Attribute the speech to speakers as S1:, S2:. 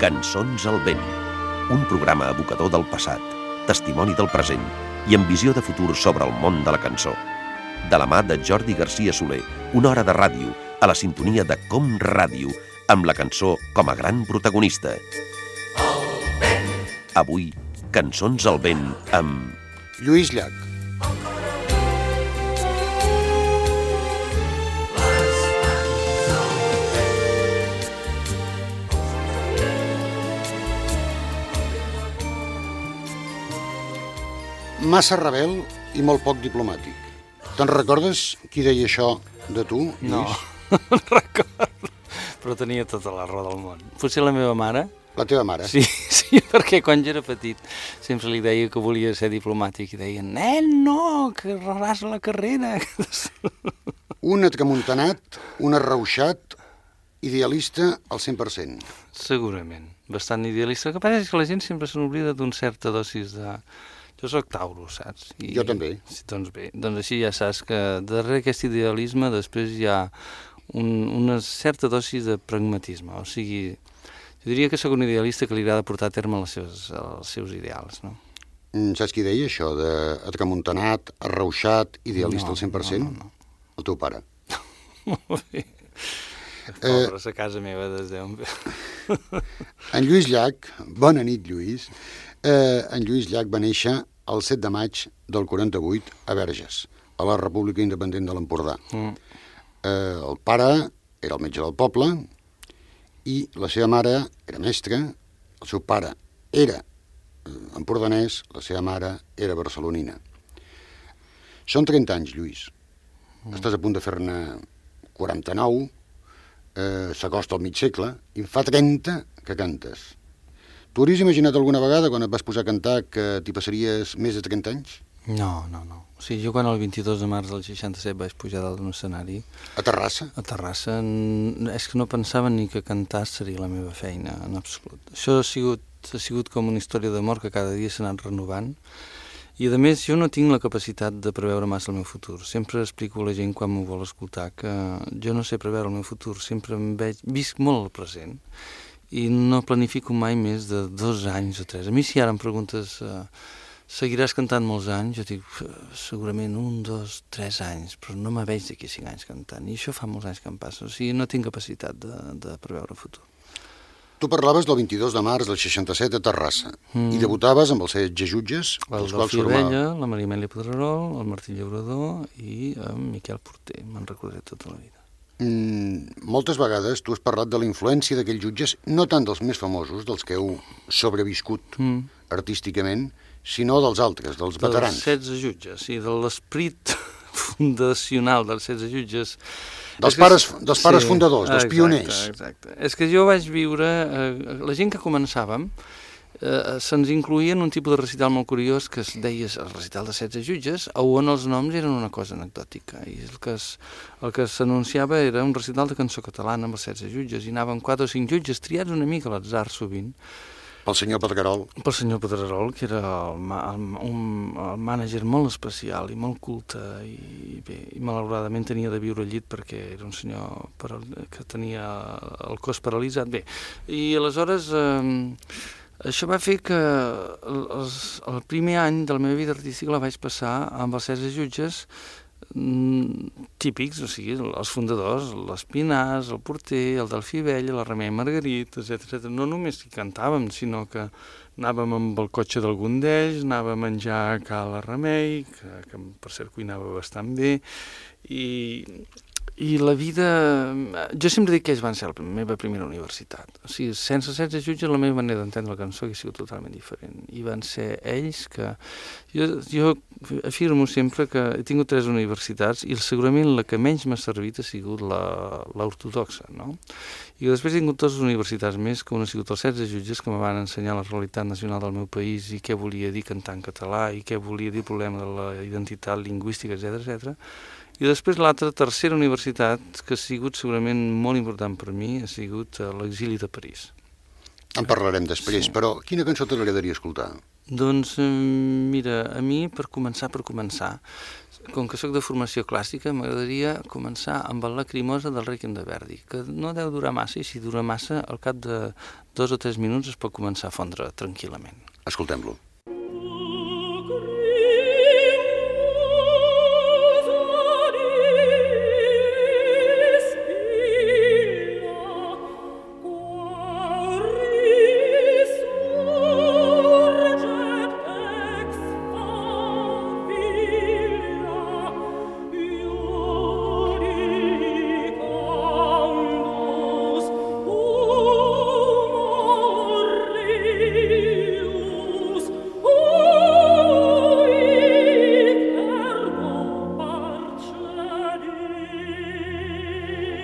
S1: Cançons al vent, un programa evocador del passat, testimoni del present i amb visió de futur sobre el món de la cançó. De la mà de Jordi Garcia Soler, una hora de ràdio, a la sintonia de Com Ràdio, amb la cançó com a gran protagonista. Avui, Cançons al vent amb...
S2: Lluís Llach. Massa rebel i molt poc diplomàtic. Te'n recordes qui deia això de tu, Lluís?
S3: No, no recordo, però tenia tota la raó del món. Potser la meva mare?
S2: La teva mare?
S3: Sí, perquè quan jo era petit sempre li deia que volia ser diplomàtic i deia, nen, no, que arrasaràs la carrera.
S2: Un atramuntanat, un arrauxat, idealista al 100%.
S3: Segurament, bastant idealista. El que passa és que la gent sempre se n'oblida d'un certa dosis de... Jo soc Tauro, saps?
S2: Jo també.
S3: Doncs bé, doncs així ja saps que darrere aquest idealisme després hi ha una certa dosis de pragmatisme. O sigui, jo diria que sóc un idealista que li agrada portar a terme els seus ideals, no?
S2: Saps qui deia això, d'atramuntanat, arrauxat, idealista al 100%?
S3: No.
S2: El teu pare.
S3: Molt bé. Pobres a casa meva des d'on ve.
S2: En Lluís Llach, bona nit, Lluís. En Lluís Llach va néixer el 7 de maig del 48 a Verges, a la República Independent de l'Empordà. El pare era el metge del poble i la seva mare era mestra, el seu pare era empordanès, la seva mare era barcelonina. Són 30 anys, Lluís. Estàs a punt de fer-ne 49, s'acosta al mig segle, i en fa 30 que cantes. Tu hauries imaginat alguna vegada, quan et vas posar a cantar, que t'hi passaries més de 30 anys?
S3: No. O sigui, jo quan el 22 de març del 67 vaig pujar dalt d'un escenari...
S2: A Terrassa?
S3: A Terrassa, és que no pensava ni que cantar seria la meva feina, en absolut. Això ha sigut com una història d'amor que cada dia s'ha anat renovant. I a més, jo no tinc la capacitat de preveure massa el meu futur. Sempre explico a la gent quan m'ho vol escoltar que jo no sé preveure el meu futur, sempre visc molt el present i no planifico mai més de 2 anys o 3. A mi si ara em preguntes seguiràs cantant molts anys, jo dic segurament 1, 2, 3 anys, però no me veig d'aquí 5 anys cantant, i això fa molts anys que em passa, o sigui, no tinc capacitat de preveure el futur.
S2: Tu parlaves del 22 de març del 67 a Terrassa i debutaves amb els 16 jutges,
S3: El Delfí Abella, la Maria Amèlia Pedrerol, el Martí Llaurador i en Miquel Porter, me'n recordaré tota la vida.
S2: Moltes vegades tu has parlat de la influència d'aquells jutges, no tant dels més famosos, dels que heu sobreviscut artísticament, sinó dels altres, dels veterans.
S3: Dels 16 jutges, sí, de l'esperit fundacional dels 16 jutges.
S2: Dels pares fundadors, dels pioners.
S3: Exacte. És que jo vaig viure... La gent que començàvem se'ns incloïa en un tipus de recital molt curiós que es deia el recital de 16 jutges, on els noms eren una cosa anecdòtica, i el que s'anunciava era un recital de cançó catalana amb els 16 jutges, i anaven 4 o 5 jutges triats una mica a l'atzar sovint.
S2: Pel senyor Pedrerol.
S3: Pel senyor Pedrerol, que era un mànager molt especial i molt culte, i malauradament tenia de viure al llit perquè era un senyor que tenia el cos paralitzat. Bé, i aleshores... Això va fer que el primer any de la meva vida artística la vaig passar amb els 16 jutges típics, o sigui, els fundadors, l'Espinàs, el Porter, el Delfí Abella, la Remei Margarit, etc. No només hi cantàvem, sinó que anàvem amb el cotxe d'algun d'ells, anàvem a menjar a ca la Remei, que per cert cuinava bastant bé, i la vida... Jo sempre dic que ells van ser la meva primera universitat. O sigui, sense 16 jutges la meva manera d'entendre la cançó hauria sigut totalment diferent. I van ser ells que... Jo afirmo sempre que he tingut 3 universitats i segurament la que menys m'ha servit ha sigut l'ortodoxa, no? I després he tingut 2 universitats més, que una ha sigut els 16 jutges, que me van ensenyar la realitat nacional del meu país i què volia dir cantar en català i què volia dir el problema de la identitat lingüística, etc. I després l'altra, tercera universitat, que ha sigut segurament molt important per mi, ha sigut l'exili de París.
S2: En parlarem després, sí. Però quina cançó t'agradaria escoltar?
S3: Doncs, mira, a mi, per començar, com que sóc de formació clàssica, m'agradaria començar amb el Lacrimosa del Rèquiem de Verdi, que no deu durar massa, i si dura massa, al cap de 2 o 3 minuts es pot començar a fondre tranquil·lament.
S2: Escoltem-lo.